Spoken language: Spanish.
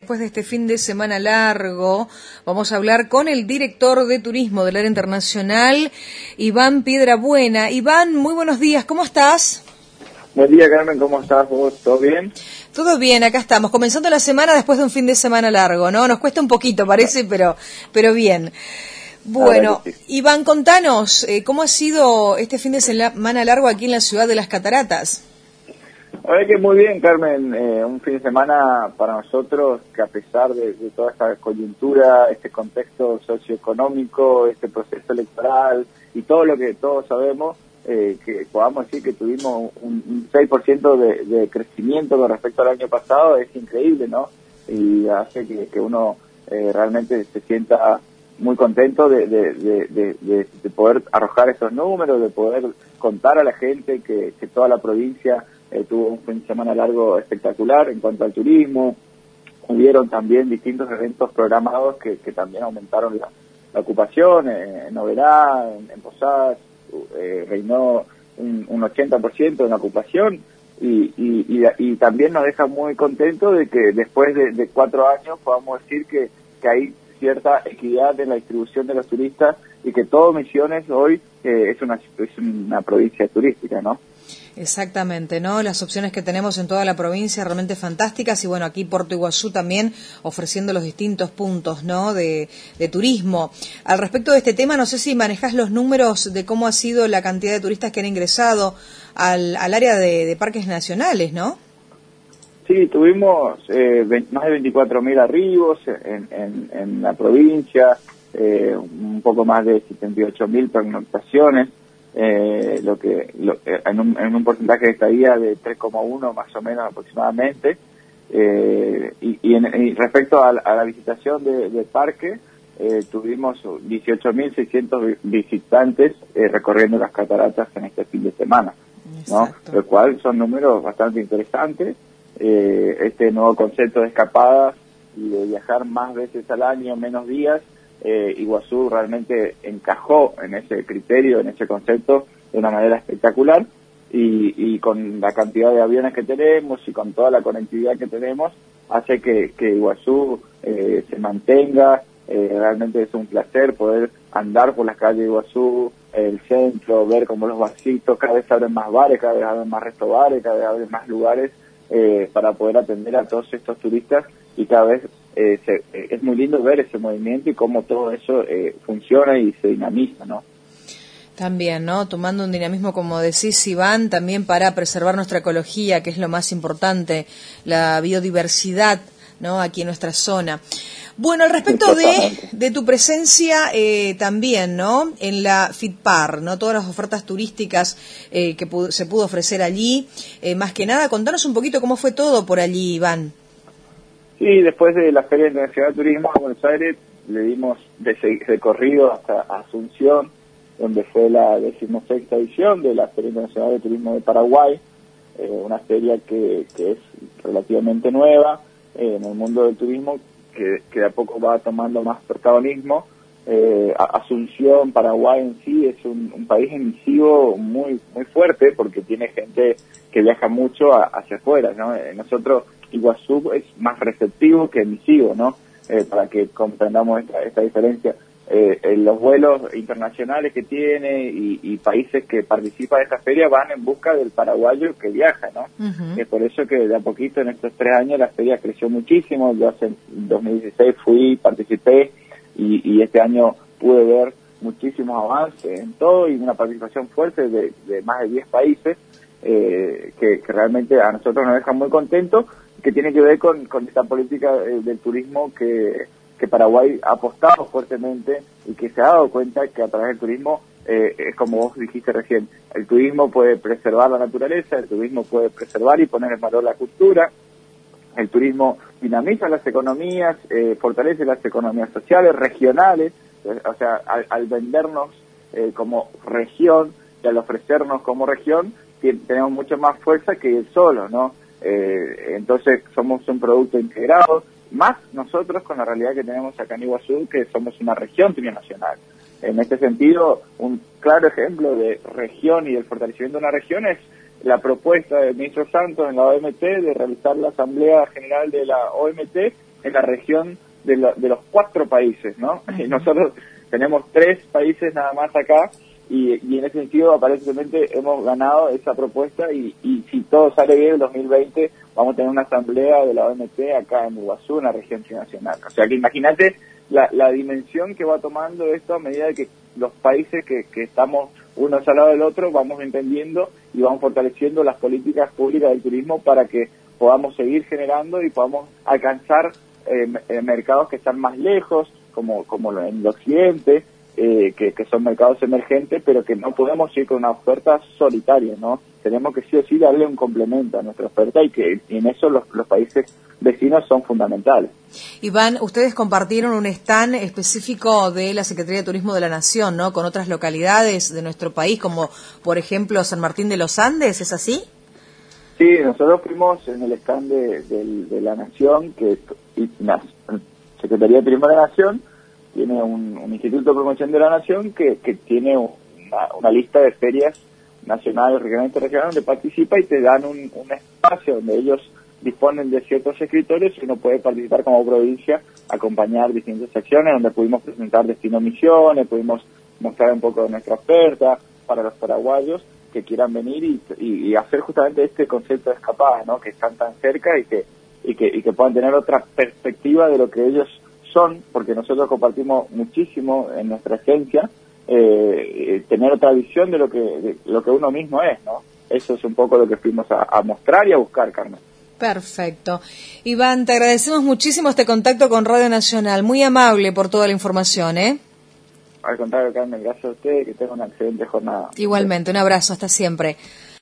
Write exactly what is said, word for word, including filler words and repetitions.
después de este fin de semana largo, vamos a hablar con el director de turismo del área internacional, Iván Piedrabuena. Iván, muy buenos días, ¿cómo estás? Buen día, Carmen, ¿cómo estás vos? ¿Todo bien? Todo bien, acá estamos, comenzando la semana después de un fin de semana largo, ¿no? Nos cuesta un poquito, parece, pero, pero bien. Bueno, sí. Iván, contanos, eh, ¿cómo ha sido este fin de semana largo aquí en la ciudad de Las Cataratas? A ver que muy bien, Carmen, eh, un fin de semana para nosotros que a pesar de, de toda esta coyuntura, este contexto socioeconómico, este proceso electoral y todo lo que todos sabemos, eh, que podamos decir que tuvimos un, un seis por ciento de, de crecimiento con respecto al año pasado, es increíble, ¿no? Y hace que, que uno eh, realmente se sienta muy contento de, de, de, de, de, de poder arrojar esos números, de poder contar a la gente que, que toda la provincia Eh, tuvo un fin de semana largo espectacular en cuanto al turismo. Hubieron también distintos eventos programados que, que también aumentaron la, la ocupación eh, en Oberá, en, en Posadas, eh, reinó un, un ochenta por ciento en la ocupación y, y, y, y también nos deja muy contentos de que después de, de cuatro años podamos decir que, que hay cierta equidad en la distribución de los turistas y que todo Misiones hoy eh, es, una, es una provincia turística, ¿no? Exactamente, ¿no? Las opciones que tenemos en toda la provincia realmente fantásticas y bueno, aquí Puerto Iguazú también ofreciendo los distintos puntos, ¿no? De, de turismo. Al respecto de este tema, no sé si manejás los números de cómo ha sido la cantidad de turistas que han ingresado al, al área de, de parques nacionales, ¿no? Sí, tuvimos eh, más de veinticuatro mil arribos en, en, en la provincia, eh, un poco más de setenta y ocho mil pernoctaciones. Eh, lo que lo, en, un, en un porcentaje de estadía de tres coma uno más o menos aproximadamente eh, y, y, en, y respecto a, a la visitación del de parque eh, tuvimos dieciocho mil seiscientos visitantes eh, recorriendo las cataratas en este fin de semana, ¿no? Lo cual son números bastante interesantes. Eh, este nuevo concepto de escapadas y de viajar más veces al año, menos días, Eh, Iguazú realmente encajó en ese criterio, en ese concepto de una manera espectacular y, y con la cantidad de aviones que tenemos y con toda la conectividad que tenemos hace que, que Iguazú eh, se mantenga. Eh, realmente es un placer poder andar por las calles de Iguazú, el centro, ver cómo los barcitos cada vez abren más bares, cada vez abren más restaurantes, cada vez abren más lugares eh, para poder atender a todos estos turistas y cada vez Eh, se, eh, es muy lindo ver ese movimiento y cómo todo eso eh, funciona y se dinamiza, ¿no? También, ¿no? Tomando un dinamismo, como decís, Iván, también para preservar nuestra ecología, que es lo más importante, la biodiversidad, ¿no? Aquí en nuestra zona. Bueno, al respecto de, de tu presencia eh, también, ¿no? En la FITPAR, ¿no? Todas las ofertas turísticas eh, que pu- se pudo ofrecer allí. Eh, más que nada, contanos un poquito cómo fue todo por allí, Iván. Sí, después de la Feria Internacional de Turismo de Buenos Aires, le dimos de recorrido hasta Asunción, donde fue la decimosexta edición de la Feria Internacional de Turismo de Paraguay, eh, una feria que, que es relativamente nueva eh, en el mundo del turismo, que, que de a poco va tomando más protagonismo. Eh, Asunción, Paraguay en sí, es un, un país emisivo muy muy fuerte porque tiene gente que viaja mucho a, hacia afuera, ¿no? Eh, nosotros Iguazú es más receptivo que emisivo, ¿no? Eh, para que comprendamos esta, esta diferencia. Eh, en los vuelos internacionales que tiene y, y países que participan de esta feria van en busca del paraguayo que viaja, ¿no? Uh-huh. Es por eso que de a poquito en estos tres años la feria creció muchísimo. Yo hace dos mil dieciséis fui, participé y, y este año pude ver muchísimos avances en todo y una participación fuerte de, de más de diez países eh, que, que realmente a nosotros nos dejan muy contentos, que tiene que ver con, con esta política eh, del turismo que, que Paraguay ha apostado fuertemente y que se ha dado cuenta que a través del turismo, eh, es como vos dijiste recién, el turismo puede preservar la naturaleza, el turismo puede preservar y poner en valor la cultura, el turismo dinamiza las economías, eh, fortalece las economías sociales, regionales, eh, o sea, al, al vendernos eh, como región y al ofrecernos como región, tenemos mucho más fuerza que el solo, ¿no? Eh, entonces somos un producto integrado, más nosotros con la realidad que tenemos acá en Iguazú, que somos una región trinacional. En este sentido, un claro ejemplo de región y del fortalecimiento de una región es la propuesta del ministro Santos en la O M T de realizar la Asamblea General de la O M T en la región de, lo, de los cuatro países, ¿no? Y nosotros tenemos tres países nada más acá, y, y en ese sentido aparentemente hemos ganado esa propuesta, y, y si todo sale bien en dos mil veinte vamos a tener una asamblea de la O M T acá en Iguazú, una región trinacional. O sea que imagínate la, la dimensión que va tomando esto a medida que los países que, que estamos unos al lado del otro vamos entendiendo y vamos fortaleciendo las políticas públicas del turismo para que podamos seguir generando y podamos alcanzar eh, mercados que están más lejos, como, como en el occidente, eh, que, que son mercados emergentes, pero que no podemos ir con una oferta solitaria, ¿no? Tenemos que sí o sí darle un complemento a nuestra oferta, y que y en eso los, los países vecinos son fundamentales. Iván, ustedes compartieron un stand específico de la Secretaría de Turismo de la Nación, ¿no? Con otras localidades de nuestro país, como por ejemplo San Martín de los Andes, ¿es así? Sí, nosotros fuimos en el stand de, de, de la Nación, que y la Secretaría de Turismo de la Nación tiene un, un Instituto de Promoción de la Nación que, que tiene una, una lista de ferias nacionales, regionales, internacionales, donde participa, y te dan un, un espacio donde ellos disponen de ciertos escritores y uno puede participar como provincia, acompañar distintas secciones donde pudimos presentar destino misiones, pudimos mostrar un poco de nuestra oferta para los paraguayos que quieran venir y, y, y hacer justamente este concepto de escapada, ¿no? Que están tan cerca y que, y que y que puedan tener otra perspectiva de lo que ellos son, porque nosotros compartimos muchísimo en nuestra esencia, eh, tener otra visión de lo que de lo que uno mismo es, ¿no? Eso es un poco lo que fuimos a, a mostrar y a buscar, Carmen. Perfecto. Iván, te agradecemos muchísimo este contacto con Radio Nacional. Muy amable por toda la información, ¿eh? Al contrario, Carmen, gracias a usted, que tenga una excelente jornada. Igualmente, un abrazo, hasta siempre.